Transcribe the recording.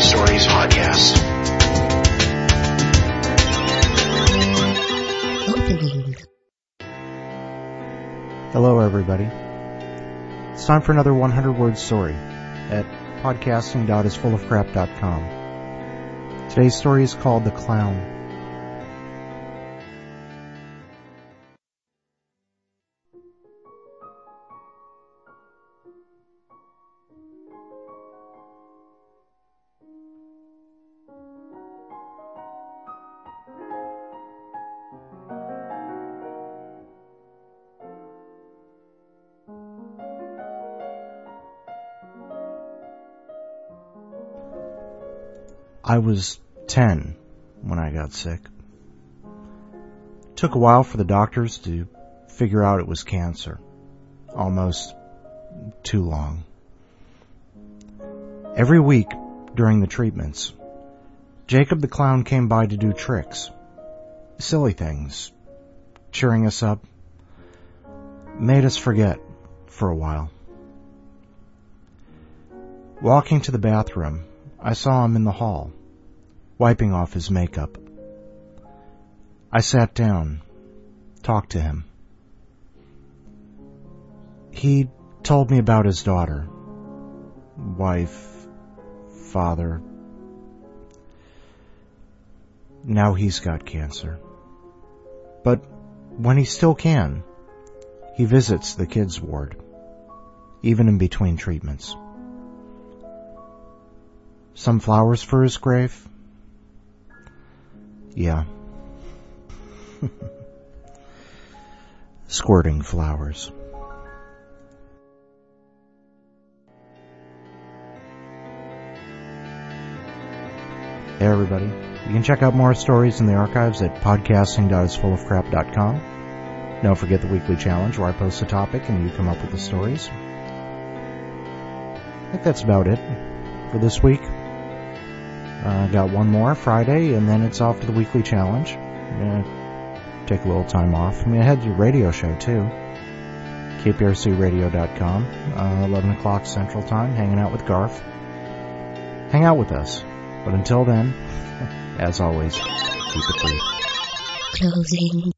Stories podcast. Opening. Hello, everybody. It's time for another 100-word story at podcasting.isfullofcrap.com. Today's story is called The Clown. I was 10 when I got sick. It took a while for the doctors to figure out it was cancer. Almost too long. Every week during the treatments, Jacob the Clown came by to do tricks. Silly things. Cheering us up. Made us forget for a while. Walking to the bathroom, I saw him in the hall, wiping off his makeup. I sat down, talked to him. He told me about his daughter, wife, father. Now he's got cancer. But when he still can, he visits the kids' ward, even in between treatments. Some flowers for his grave? Yeah. Squirting flowers. Hey everybody. You can check out more stories in the archives at podcasting.isfullofcrap.com. Don't forget the weekly challenge where I post a topic and you come up with the stories. I think that's about it for this week. Got one more Friday, and then it's off to the weekly challenge. I'm gonna take a little time off. I had your radio show too. KPRCradio.com, 11 o'clock Central Time, hanging out with Garth. Hang out with us. But until then, as always, keep it brief. Closing.